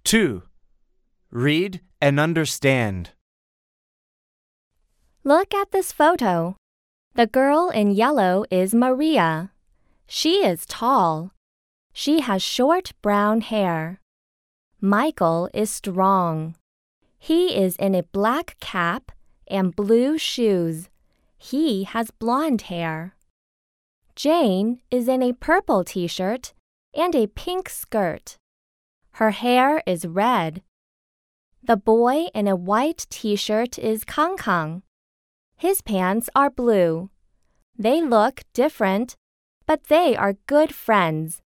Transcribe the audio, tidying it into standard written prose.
2. Read and understand. Look at this photo. The girl in yellow is Maria. She is tall. She has short brown hair. Michael is strong. He is in a black cap and blue shoes. He has blonde hair. Jane is in a purple t-shirt and a pink skirt. Her hair is red. The boy in a white t-shirt is Kang Kang. His pants are blue. They look different, but they are good friends.